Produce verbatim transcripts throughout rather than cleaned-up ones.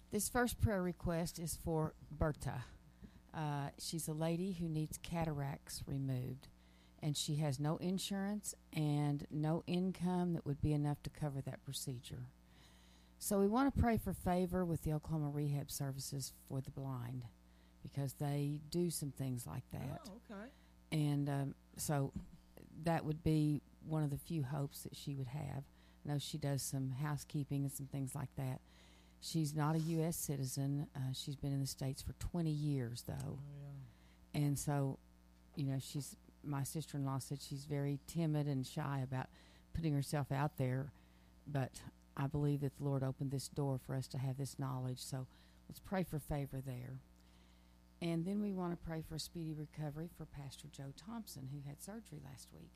This first prayer request is for Berta. Uh, she's a lady who needs cataracts removed, and she has no insurance and no income that would be enough to cover that procedure. So we want to pray for favor with the Oklahoma Rehab Services for the Blind, because they do some things like that. Oh, okay. And um, so that would be one of the few hopes that she would have. I know she does some housekeeping and some things like that. She's not a U S citizen. Uh, she's been in the States for twenty years, though. Oh, yeah. And so, you know, she's my sister-in-law said she's very timid and shy about putting herself out there. But I believe that the Lord opened this door for us to have this knowledge. So let's pray for favor there. And then we want to pray for a speedy recovery for Pastor Joe Thompson, who had surgery last week.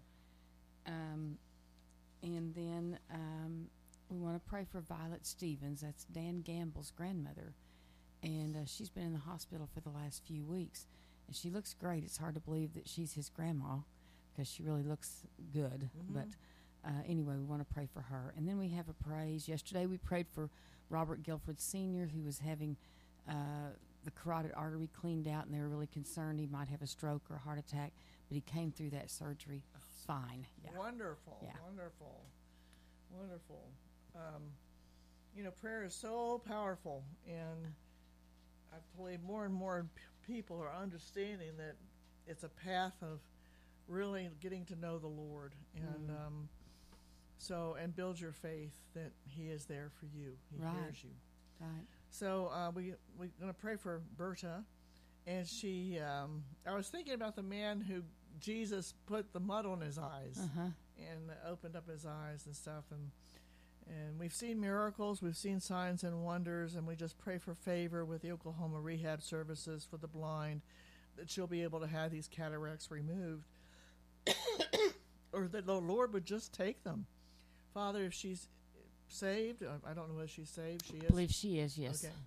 Oh. Um, and then um, we want to pray for Violet Stevens. That's Dan Gamble's grandmother. And uh, she's been in the hospital for the last few weeks. And she looks great. It's hard to believe that she's his grandma because she really looks good. Mm-hmm. But uh, anyway, we want to pray for her. And then we have a praise. Yesterday we prayed for Robert Guilford Senior, who was having uh, the carotid artery cleaned out, and they were really concerned he might have a stroke or a heart attack. But he came through that surgery fine. Yeah. Wonderful. Yeah. Wonderful. Wonderful. Um, you know, prayer is so powerful, and I believe more and more p- people are understanding that it's a path of really getting to know the Lord, and Mm. um, so and build your faith that He is there for you. He Right. hears you. Right. So uh, we we're going to pray for Berta, and she. Um, I was thinking about the man who Jesus put the mud on his eyes Uh-huh. and opened up his eyes and stuff, and and we've seen miracles, we've seen signs and wonders, and we just pray for favor with the Oklahoma Rehab Services for the blind, that she'll be able to have these cataracts removed, or that the Lord would just take them. Father, if she's saved, I don't know whether she's saved. She is. I believe she is, yes. Okay.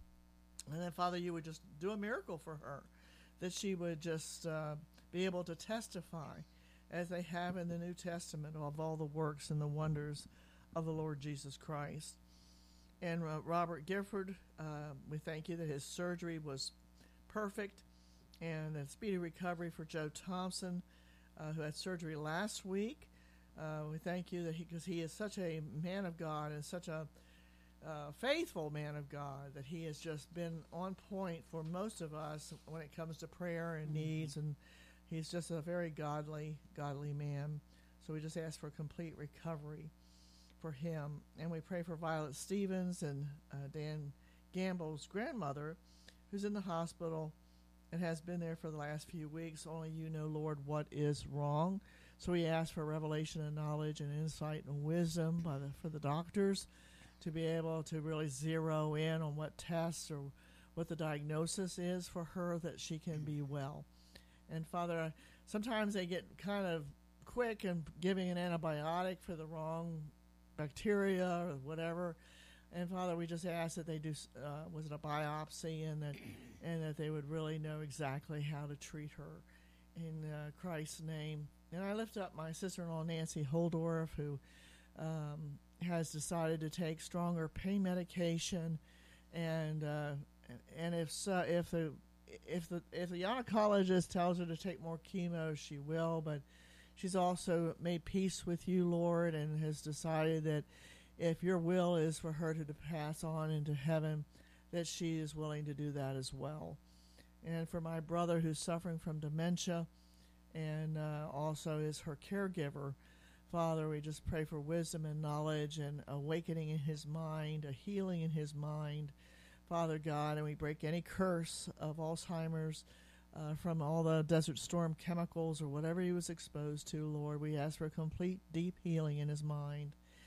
And then, Father, you would just do a miracle for her, that she would just uh, be able to testify, as they have in the New Testament, of all the works and the wonders of the Lord Jesus Christ. And uh, Robert Gifford, uh, we thank you that his surgery was perfect, and a speedy recovery for Joe Thompson, uh, who had surgery last week. Uh, we thank you that he, because he is such a man of God and such a uh, faithful man of God, that he has just been on point for most of us when it comes to prayer and mm-hmm. needs, and he's just a very godly, godly man. So we just ask for complete recovery for him. And we pray for Violet Stevens and uh, Dan Gamble's grandmother, who's in the hospital and has been there for the last few weeks. Only you know, Lord, what is wrong. So we ask for revelation and knowledge and insight and wisdom by the, for the doctors to be able to really zero in on what tests or what the diagnosis is for her, that she can be well. And Father, sometimes they get kind of quick in giving an antibiotic for the wrong bacteria or whatever. And Father, we just ask that they do, uh, was it a biopsy, and that and that they would really know exactly how to treat her in uh, Christ's name. And I lift up my sister-in-law, Nancy Holdorf, who um, has decided to take stronger pain medication, and uh, and if so, if the if the if the oncologist tells her to take more chemo, she will. But she's also made peace with you, Lord, and has decided that if your will is for her to pass on into heaven, that she is willing to do that as well. And for my brother who's suffering from dementia and uh, also is her caregiver, Father, we just pray for wisdom and knowledge and awakening in his mind, a healing in his mind, Father God, and we break any curse of Alzheimer's uh, from all the Desert Storm chemicals or whatever he was exposed to, Lord. We ask for complete, deep healing in his mind.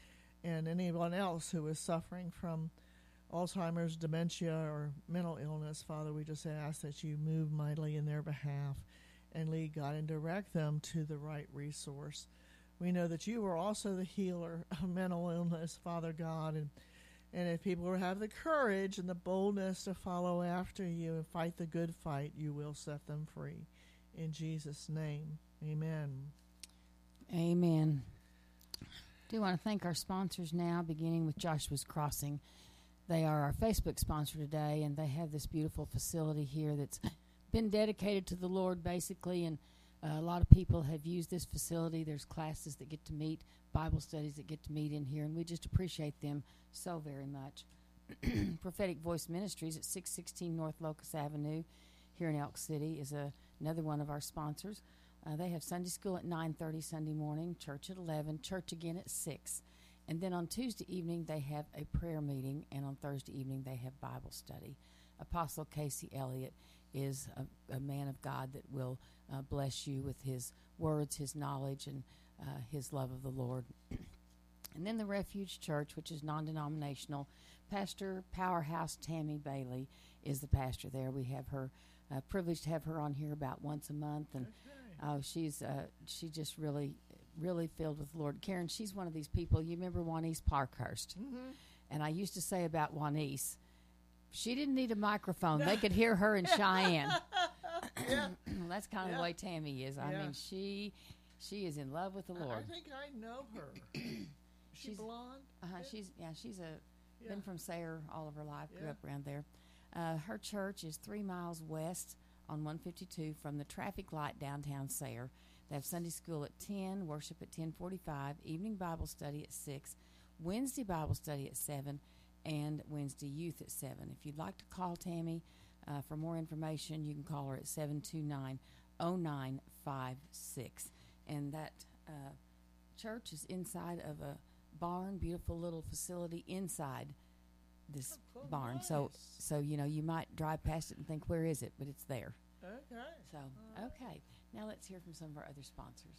And anyone else who is suffering from Alzheimer's, dementia, or mental illness, Father, we just ask that you move mightily in their behalf and lead, God, and direct them to the right resource. We know that you are also the healer of mental illness, Father God, and and if people have the courage and the boldness to follow after you and fight the good fight, you will set them free. In Jesus' name, amen. Amen. I do want to thank our sponsors now, beginning with Joshua's Crossing. They are our Facebook sponsor today, and they have this beautiful facility here that's been dedicated to the Lord, basically, and uh, a lot of people have used this facility. There's classes that get to meet, Bible studies that get to meet in here, and we just appreciate them so very much. Prophetic Voice Ministries at six sixteen North Locust Avenue here in Elk City is a, another one of our sponsors. Uh, they have Sunday school at nine thirty Sunday morning, church at eleven, church again at six. And then on Tuesday evening, they have a prayer meeting, and on Thursday evening, they have Bible study. Apostle Casey Elliott is a, a man of God that will uh, bless you with his words, his knowledge, and uh, his love of the Lord. And then the Refuge Church, which is non-denominational, Pastor Powerhouse Tammy Bailey is the pastor there. We have her, uh, privileged to have her on here about once a month, and okay. uh, she's uh, she just really... really filled with the Lord. Karen, she's one of these people. You remember Juanice Parkhurst? Mm-hmm. And I used to say about Juanice, she didn't need a microphone. They could hear her in Cheyenne. Yeah. That's kind of yeah. the way Tammy is. I yeah. mean, she she is in love with the Lord. I think I know her. She she's blonde? Uh-huh. Yeah. She's, yeah, she's a, yeah. been from Sayre all of her life, grew yeah. up around there. Uh, her church is three miles west on one fifty-two from the traffic light downtown Sayre. They have Sunday school at ten, worship at ten forty-five, evening Bible study at six, Wednesday Bible study at seven, and Wednesday youth at seven. If you'd like to call Tammy uh, for more information, you can call her at seven two nine, oh nine five six. And that uh, church is inside of a barn, beautiful little facility inside this oh, cool, barn. Nice. So, so, you know, you might drive past it and think, where is it? But it's there. Okay. So, right. okay. Now let's hear from some of our other sponsors.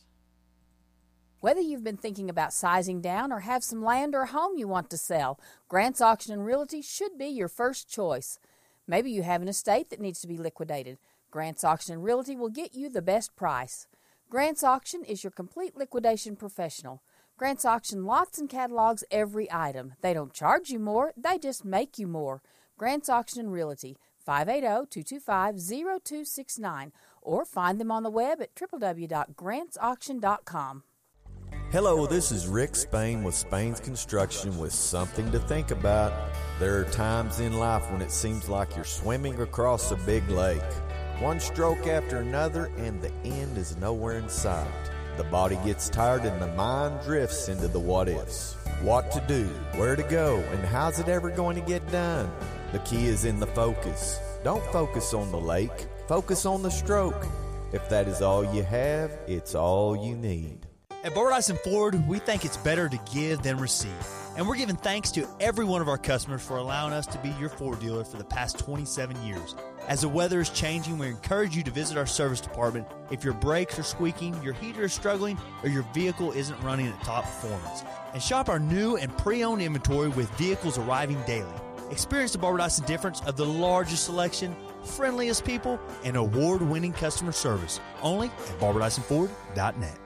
Whether you've been thinking about sizing down or have some land or a home you want to sell, Grant's Auction and Realty should be your first choice. Maybe you have an estate that needs to be liquidated. Grant's Auction and Realty will get you the best price. Grant's Auction is your complete liquidation professional. Grant's Auction lots and catalogs every item. They don't charge you more, they just make you more. Grant's Auction and Realty, five eight zero, two two five, zero two six nine, or find them on the web at w w w dot grants auction dot com. Hello, this is Rick Spain with Spain's Construction with something to think about. There are times in life when it seems like you're swimming across a big lake. One stroke after another and the end is nowhere in sight. The body gets tired and the mind drifts into the what-ifs. What to do, where to go, and how's it ever going to get done? The key is in the focus. Don't focus on the lake, focus on the stroke. If that is all you have, it's all you need. At Barbara Dyson Ford, we think it's better to give than receive. And we're giving thanks to every one of our customers for allowing us to be your Ford dealer for the past twenty-seven years. As the weather is changing, we encourage you to visit our service department if your brakes are squeaking, your heater is struggling, or your vehicle isn't running at top performance. And shop our new and pre-owned inventory with vehicles arriving daily. Experience the Barbara Dyson difference of the largest selection, friendliest people, and award-winning customer service. Only at barbara dyson ford dot net.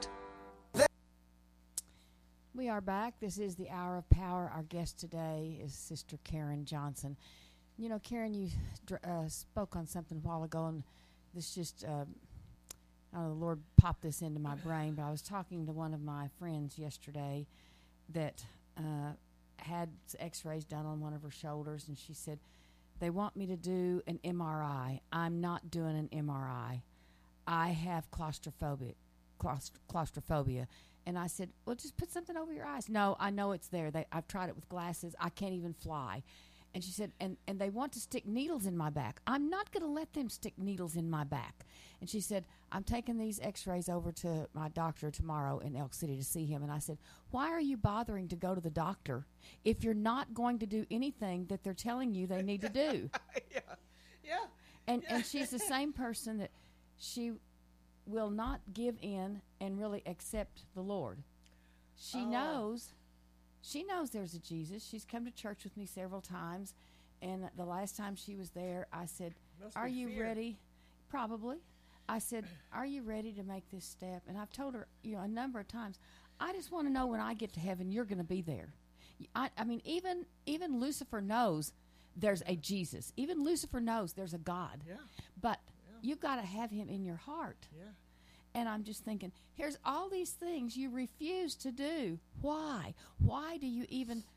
We are back. This is the Hour of Power. Our guest today is Sister Karen Johnson. You know, Karen, you uh, spoke on something a while ago, and this just, uh, I don't know, the Lord popped this into my brain, but I was talking to one of my friends yesterday that uh, had x-rays done on one of her shoulders, and she said, they want me to do an M R I. I'm not doing an M R I. I have claustrophobia. Claustro- claustrophobia. And I said, well, just put something over your eyes. No, I know it's there. They, I've tried it with glasses. I can't even fly. And she said, and, and they want to stick needles in my back. I'm not going to let them stick needles in my back. And she said, I'm taking these x-rays over to my doctor tomorrow in Elk City to see him. And I said, why are you bothering to go to the doctor if you're not going to do anything that they're telling you they need to do? yeah, yeah. And, yeah. and she's the same person that she will not give in and really accept the Lord. She oh. knows, she knows there's a Jesus. She's come to church with me several times, and the last time she was there, I said, Must are be you fear. ready? Probably. I said, are you ready to make this step? And I've told her, you know, a number of times, I just want to know when I get to heaven, you're going to be there. I, I mean, even even Lucifer knows there's a Jesus. Even Lucifer knows there's a God. Yeah. But yeah. you've got to have him in your heart. Yeah. And I'm just thinking, here's all these things you refuse to do. Why? Why do you even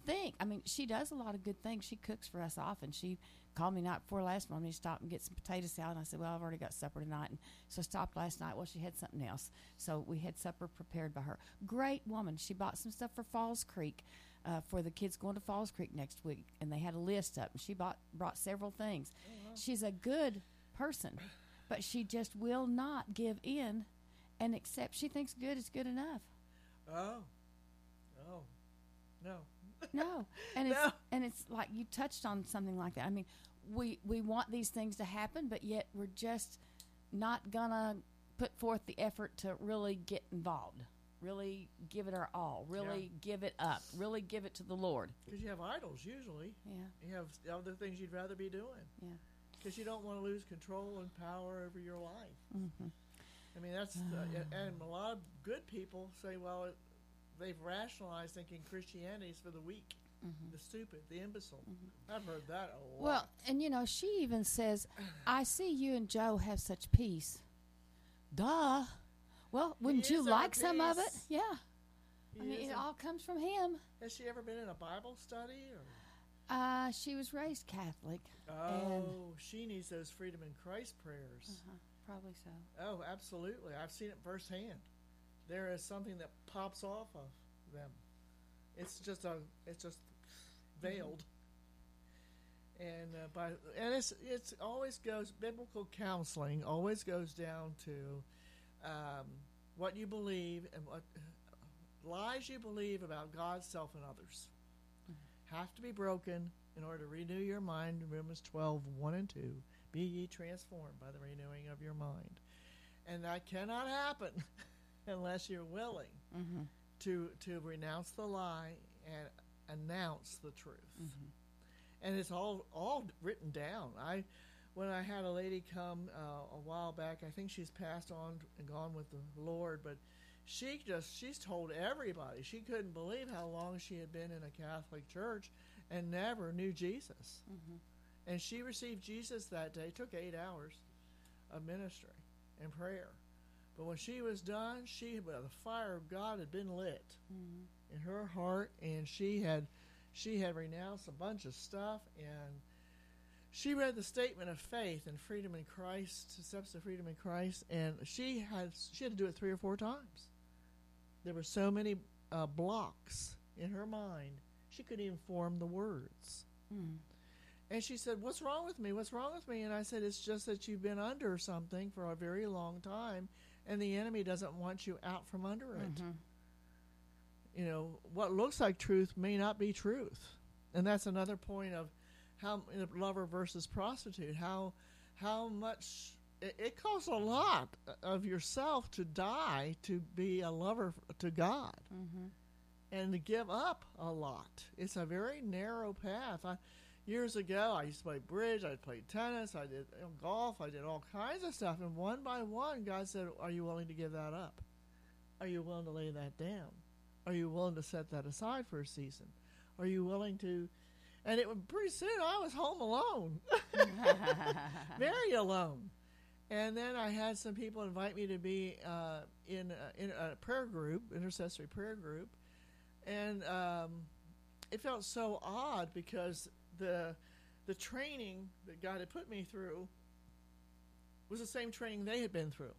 think, I mean, she does a lot of good things. She cooks for us often. She called me night before last morning to stop and get some potato salad. And I said, well, I've already got supper tonight. And so I stopped last night. Well, she had something else. So we had supper prepared by her. Great woman. She bought some stuff for Falls Creek, uh, for the kids going to Falls Creek next week. And they had a list up. And she bought brought several things. Oh, wow. She's a good person, but she just will not give in and accept. She thinks good is good enough. Oh. Oh. No. No, and it's No. and it's like you touched on something like that. I mean, we we want these things to happen, but yet we're just not gonna put forth the effort to really get involved, really give it our all, really Yeah. give it up, really give it to the Lord. Because you have idols usually. Yeah, You have other things you'd rather be doing. yeah. Because you don't want to lose control and power over your life. Mm-hmm. I mean, that's the, and a lot of good people say, well, it, they've rationalized thinking Christianity is for the weak, Mm-hmm. the stupid, the imbecile. Mm-hmm. I've heard that a lot. Well, and you know, she even says, "I see you and Joe have such peace." Duh. Well, wouldn't He you is our like some of it? peace. Yeah. He I mean, is it a- all comes from him. has she ever been in a Bible study? Or? Uh, she was raised Catholic. Oh, she needs those Freedom in Christ prayers. Uh-huh, probably so. Oh, absolutely. I've seen it firsthand. There is something that pops off of them. It's just a, it's just veiled. And uh, by and it's it's always goes biblical counseling always goes down to um, what you believe and what lies you believe about God, self, and others mm-hmm. have to be broken in order to renew your mind. Romans twelve, one and two. Be ye transformed by the renewing of your mind. And that cannot happen unless you're willing Mm-hmm. to to renounce the lie and announce the truth. Mm-hmm. And it's all all written down. I when I had a lady come uh, a while back, I think she's passed on and gone with the Lord, but she just she's told everybody she couldn't believe how long she had been in a Catholic church and never knew Jesus. Mm-hmm. And she received Jesus that day. It took eight hours of ministry and prayer. But when she was done, she well, the fire of God had been lit Mm-hmm. in her heart, and she had she had renounced a bunch of stuff, and she read the statement of faith and freedom in Christ, steps to freedom in Christ, and she had she had to do it three or four times. There were so many uh, blocks in her mind, she couldn't even form the words. Mm. And she said, "What's wrong with me? What's wrong with me?" And I said, "It's just that you've been under something for a very long time, and the enemy doesn't want you out from under it." Mm-hmm. You know, what looks like truth may not be truth. And that's another point of how lover versus prostitute. How how much it, it costs a lot of yourself to die to be a lover to God, Mm-hmm. and to give up a lot. It's a very narrow path. I, years ago, I used to play bridge. I played tennis. I did you know, golf. I did all kinds of stuff. And one by one, God said, "Are you willing to give that up? Are you willing to lay that down? Are you willing to set that aside for a season? Are you willing to?" And it was pretty soon I was home alone, very alone. And then I had some people invite me to be uh, in, a, in a prayer group, intercessory prayer group, and um, it felt so odd because the the training that God had put me through was the same training they had been through.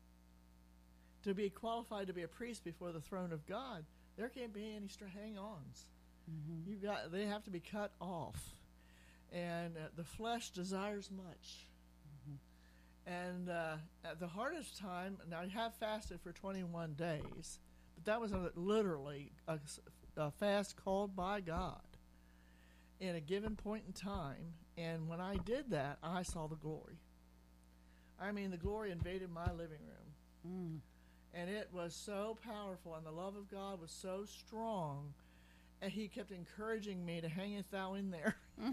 To be qualified to be a priest before the throne of God, there can't be any stra- hang-ons. Mm-hmm. You got they have to be cut off, and uh, the flesh desires much. Mm-hmm. And uh, at the hardest time, now I have fasted for twenty-one days, but that was a, literally a, a fast called by God in a given point in time. And when I did that, I saw the glory. I mean, the glory invaded my living room. Mm. And it was so powerful, and the love of God was so strong, and He kept encouraging me to hangeth thou in there,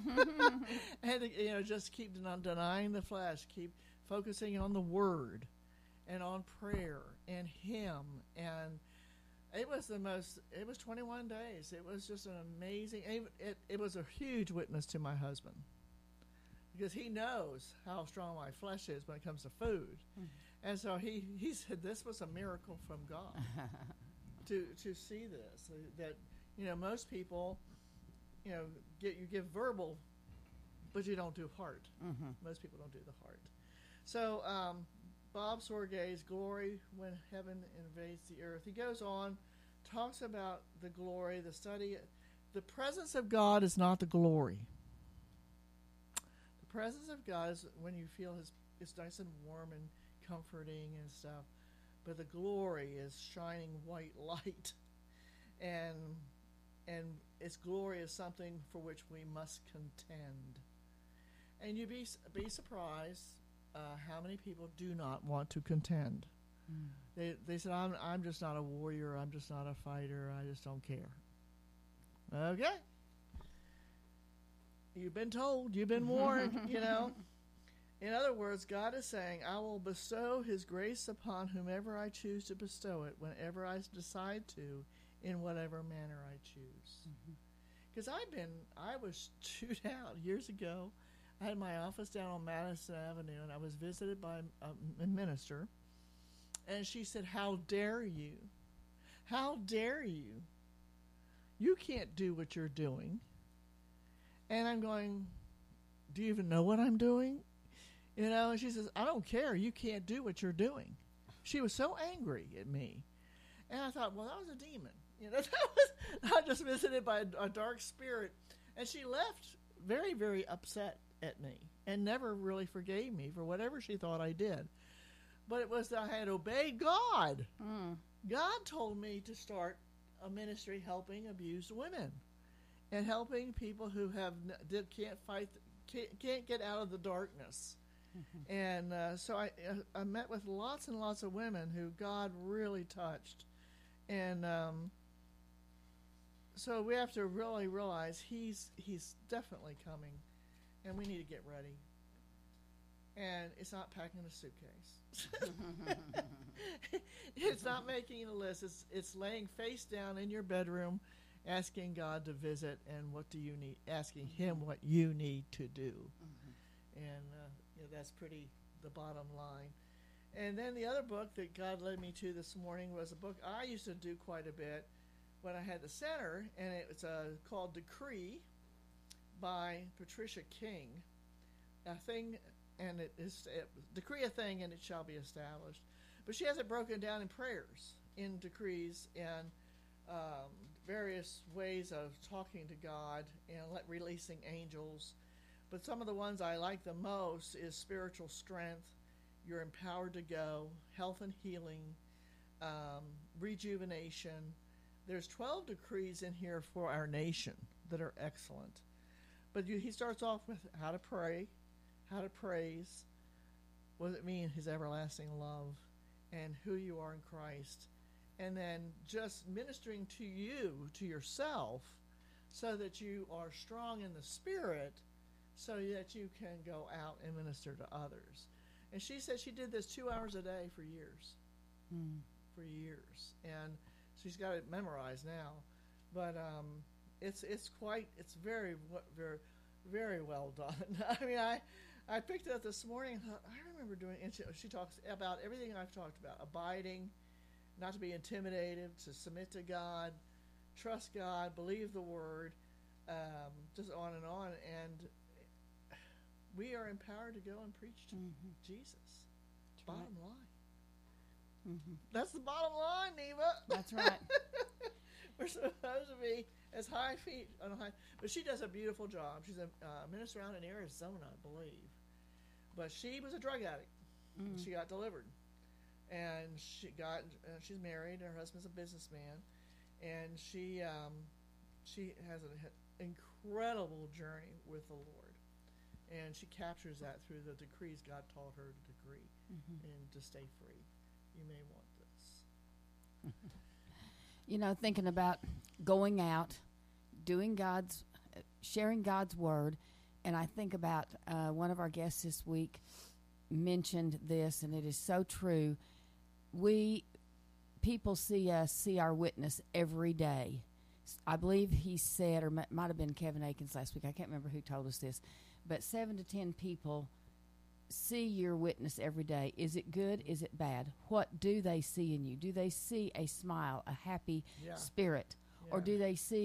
and to, you know, just keep den- denying the flesh, keep focusing on the Word, and on prayer and Him, and it was the most. It was twenty-one days. It was just an amazing. It it, it was a huge witness to my husband, because he knows how strong my flesh is when it comes to food. Mm-hmm. And so he, he said this was a miracle from God to to see this. That, you know, most people you know, get you give verbal, but you don't do heart. Mm-hmm. Most people don't do the heart. So um, Bob Sorge's glory when heaven invades the earth. He goes on, talks about the glory, the study. The presence of God is not the glory. The presence of God is when you feel his, it's nice and warm and comforting and stuff. But the glory is shining white light. And and its glory is something for which we must contend. And you'd be, be surprised uh, how many people do not want to contend. Mm. They they said, I'm, I'm just not a warrior. I'm just not a fighter. I just don't care. Okay. You've been told. You've been warned, you know. In other words, God is saying, I will bestow his grace upon whomever I choose to bestow it, whenever I decide to, in whatever manner I choose. Because mm-hmm. I've been, I was chewed out years ago. I had my office down on Madison Avenue, and I was visited by a, a minister, and she said, how dare you? How dare you? You can't do what you're doing. And I'm going, do you even know what I'm doing? You know, and she says, I don't care. You can't do what you're doing. She was so angry at me. And I thought, well, that was a demon. You know, that was I just visited by a, a dark spirit. And she left very, very upset at me and never really forgave me for whatever she thought I did. But it was that I had obeyed God. Mm. God told me to start a ministry helping abused women and helping people who have did, can't fight, can't, can't get out of the darkness. Mm-hmm. And uh, so I, I met with lots and lots of women who God really touched. And um, so we have to really realize he's he's definitely coming, and we need to get ready. And it's not packing a suitcase. It's not making a list. It's it's laying face down in your bedroom, asking God to visit, and what do you need? Asking him what you need to do. Mm-hmm. And uh, you know, that's pretty the bottom line. And then the other book that God led me to this morning was a book I used to do quite a bit when I had the center, and it was uh, called Decree by Patricia King. A thing, and it is it, decree a thing, and it shall be established. But she has it broken down in prayers, in decrees, and um, various ways of talking to God and let, releasing angels. But some of the ones I like the most is spiritual strength, you're empowered to go, health and healing, um, rejuvenation. There's twelve decrees in here for our nation that are excellent. But you, he starts off with how to pray, how to praise, what does it mean, his everlasting love, and who you are in Christ. And then just ministering to you, to yourself, so that you are strong in the spirit, so that you can go out and minister to others. And she said she did this two hours a day for years. Mm. For years. And she's got it memorized now. But um, it's it's quite, it's very, very, very well done. I mean, I, I picked it up this morning. I remember doing, and she, she talks about everything I've talked about. Abiding, not to be intimidated, to submit to God, trust God, believe the word, um, just on and on. And we are empowered to go and preach to mm-hmm. Jesus. That's bottom right. line. Mm-hmm. That's the bottom line, Neva. That's right. We're supposed to be as high feet on a high. But she does a beautiful job. She's a uh, minister out in Arizona, I believe. But she was a drug addict. Mm-hmm. She got delivered, and she got. Uh, she's married. Her husband's a businessman, and she um, she has an incredible journey with the Lord. And she captures that through the decrees God taught her to decree mm-hmm. and to stay free. You may want this. You know, thinking about going out, doing God's, uh, sharing God's word, and I think about uh, one of our guests this week mentioned this, and it is so true. We, people see us, see our witness every day. I believe he said, or m- might have been Kevin Akins last week, I can't remember who told us this, but seven to ten people see your witness every day. Is it good? Is it bad? What do they see in you? Do they see a smile, a happy yeah. spirit? Yeah. Or do they see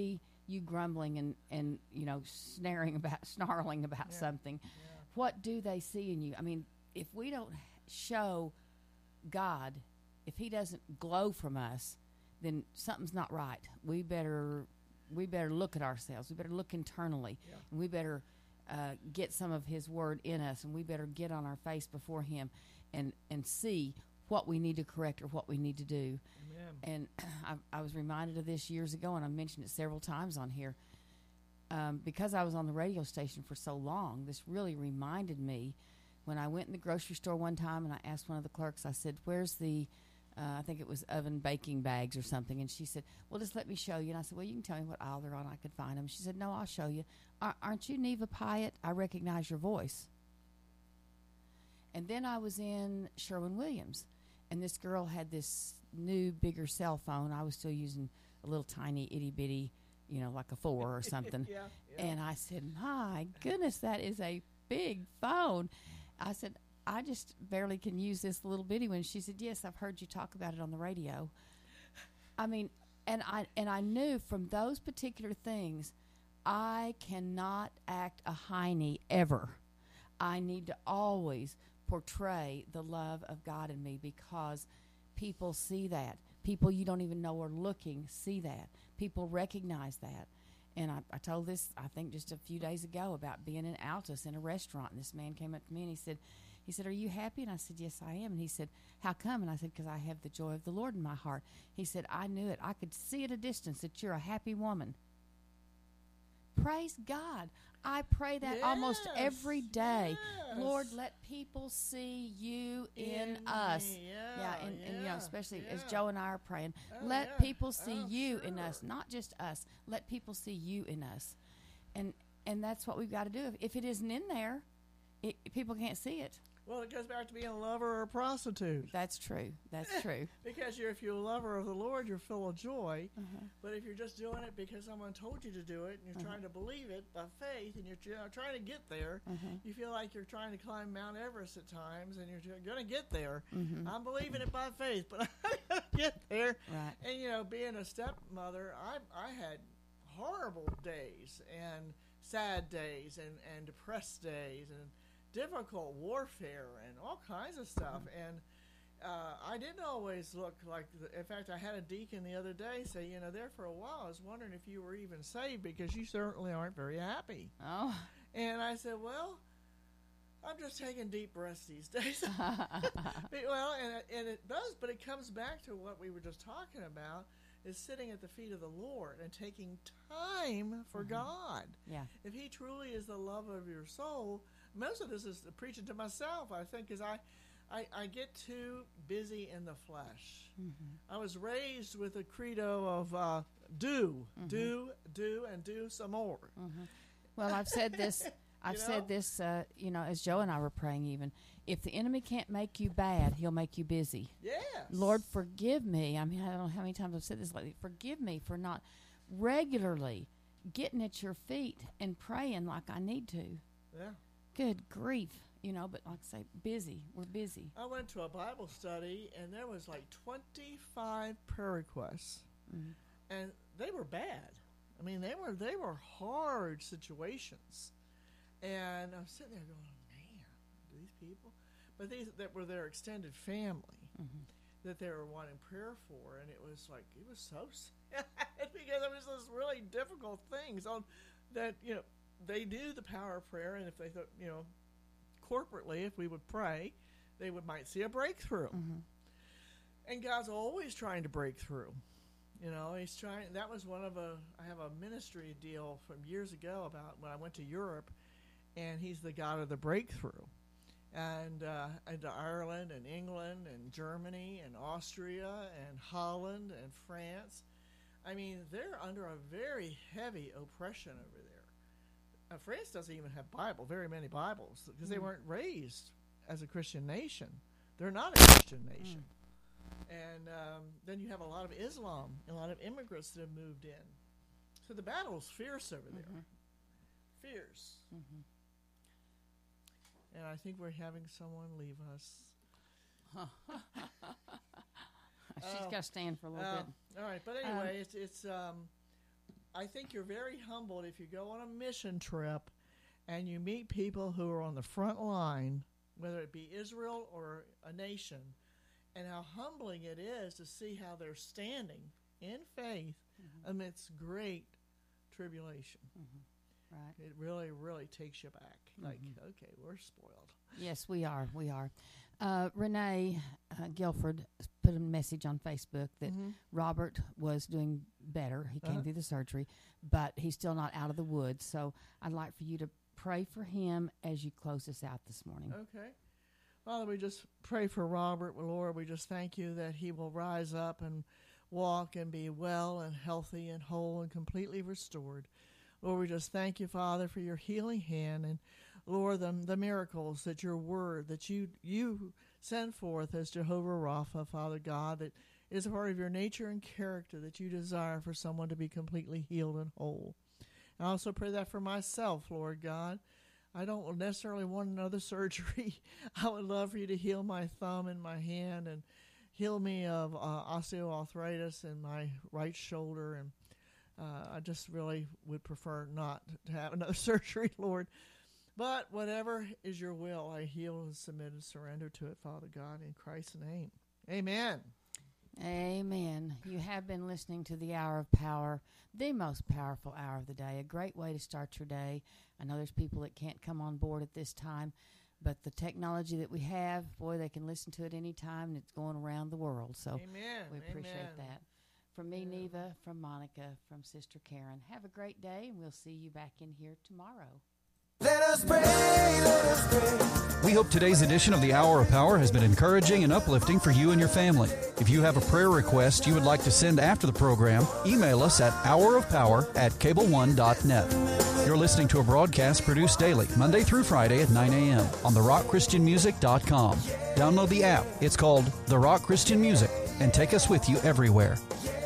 you grumbling and, and you know, snaring about, snarling about Yeah. something. Yeah. What do they see in you? I mean, if we don't show God, if He doesn't glow from us, then something's not right. We better we better look at ourselves. We better look internally, Yeah. and we better uh, get some of His Word in us, and we better get on our face before Him, and and see what we need to correct or what we need to do. Amen. And I, I was reminded of this years ago, and I mentioned it several times on here. Um, because I was on the radio station for so long, this really reminded me when I went in the grocery store one time and I asked one of the clerks, I said, where's the, uh, I think it was oven baking bags or something. And she said, well, just let me show you. And I said, well, you can tell me what aisle they're on. I could find them. She said, no, I'll show you. Ar- aren't you Neva Pyatt? I recognize your voice. And then I was in Sherwin-Williams, and this girl had this new, bigger cell phone. I was still using a little tiny, itty-bitty, you know, like a four or something. Yeah, yeah. And I said, my goodness, that is a big phone. I said, I just barely can use this little bitty one. She said, yes, I've heard you talk about it on the radio. I mean, and I and I knew from those particular things, I cannot act a hiney ever. I need to always portray the love of God in me, because people see that. People you don't even know are looking see that. People recognize that. And I, I told this, I think, just a few days ago about being in Altus in a restaurant. And this man came up to me and he said, he said, are you happy? And I said, yes, I am. And he said, how come? And I said, because I have the joy of the Lord in my heart. He said, I knew it. I could see at a distance that you're a happy woman. Praise God. I pray that almost Yes, every day. yes. Lord, let people see you in, In us. me, yeah, yeah, and, and you know, yeah, especially as yeah. Joe and I are praying, Oh, let yeah. people see Oh, you in sure. us, not just us. Let people see you in us. And and that's what we've got to do. If, if it isn't in there, it, people can't see it. Well, it goes back to being a lover or a prostitute. That's true. That's true. Because you're, if you're a lover of the Lord, you're full of joy. Uh-huh. But if you're just doing it because someone told you to do it, and you're Uh-huh. trying to believe it by faith, and you're tr- trying to get there, Uh-huh. you feel like you're trying to climb Mount Everest at times, and you're going to get there. Mhm. I'm believing it by faith, but I'm going to get there. Right. And, you know, being a stepmother, I, I had horrible days and sad days and, and depressed days and difficult warfare and all kinds of stuff. And uh, I didn't always look like, the, in fact, I had a deacon the other day say, you know, there for a while I was wondering if you were even saved, because you certainly aren't very happy. Oh. And I said, well, I'm just taking deep breaths these days. Well, and, it- and it does, but it comes back to what we were just talking about, is sitting at the feet of the Lord and taking time for Mhm. God. Yeah. If He truly is the love of your soul, most of this is preaching to myself, I think, because I, I, I get too busy in the flesh. Mm-hmm. I was raised with a credo of uh, do, Mhm. do, do, and do some more. Mm-hmm. Well, I've said this. I've You know? said this. Uh, you know, as Joe and I were praying, even if the enemy can't make you bad, he'll make you busy. Yes. Lord, forgive me. I mean, I don't know how many times I've said this lately. Forgive me for not regularly getting at your feet and praying like I need to. Yeah. Good grief. You know, but like I say, busy. We're busy. I went to a Bible study, and there was like twenty-five prayer requests, Mhm. and they were bad. I mean, they were they were hard situations, and I'm sitting there going, "Man, these people," but these that were their extended family Mhm. that they were wanting prayer for, and it was like it was so sad because it was those really difficult things on that you know they knew the power of prayer, and if they thought you know. corporately, if we would pray, they would might see a breakthrough. Mhm. And God's always trying to break through. You know, He's trying. That was one of a. I have a ministry deal from years ago about when I went to Europe, and He's the God of the breakthrough. And uh, and to Ireland and England and Germany and Austria and Holland and France. I mean, they're under a very heavy oppression over there. Uh, France doesn't even have Bible, very many Bibles, because they Mm. weren't raised as a Christian nation. They're not a Christian nation. And um, then you have a lot of Islam, and a lot of immigrants that have moved in. So the battle's fierce over there. Mhm. Fierce. Mhm. And I think we're having someone leave us. She's Oh. got to stand for a little Uh, bit. all right, but anyway, it's it's um, I think you're very humbled if you go on a mission trip and you meet people who are on the front line, whether it be Israel or a nation, and how humbling it is to see how they're standing in faith mm-hmm. amidst great tribulation. Mm-hmm. Right. It really, really takes you back. Mm-hmm. Like, okay, we're spoiled. Yes, we are. We are. Uh, Renee uh, Guilford put a message on Facebook that mm-hmm. Robert was doing better. He came uh-huh. through the surgery, but he's still not out of the woods. So I'd like for you to pray for him as you close us out this morning. Okay. Father, we just pray for Robert. Lord, we just thank you that he will rise up and walk and be well and healthy and whole and completely restored. Lord, we just thank you, Father, for your healing hand and, Lord, the, the miracles that your word, that you you send forth as Jehovah Rapha, Father God, that is a part of your nature and character that you desire for someone to be completely healed and whole. I also pray that for myself, Lord God. I don't necessarily want another surgery. I would love for you to heal my thumb and my hand and heal me of uh, osteoarthritis in my right shoulder. And uh, I just really would prefer not to have another surgery, Lord. But whatever is your will, I heal and submit and surrender to it, Father God, in Christ's name. Amen. Amen. You have been listening to the Hour of Power, the most powerful hour of the day, a great way to start your day. I know there's people that can't come on board at this time, but the technology that we have, boy, they can listen to it anytime, and it's going around the world. So Amen. we appreciate Amen. that. From me, Amen. Neva, from Monica, from Sister Karen, have a great day, and we'll see you back in here tomorrow. Let us pray, let us pray. We hope today's edition of the Hour of Power has been encouraging and uplifting for you and your family. If you have a prayer request you would like to send after the program, email us at hourofpower at cable one dot net. You're listening to a broadcast produced daily, Monday through Friday at nine a.m. on the rock christian music dot com. Download the app. It's called The Rock Christian Music, and take us with you everywhere.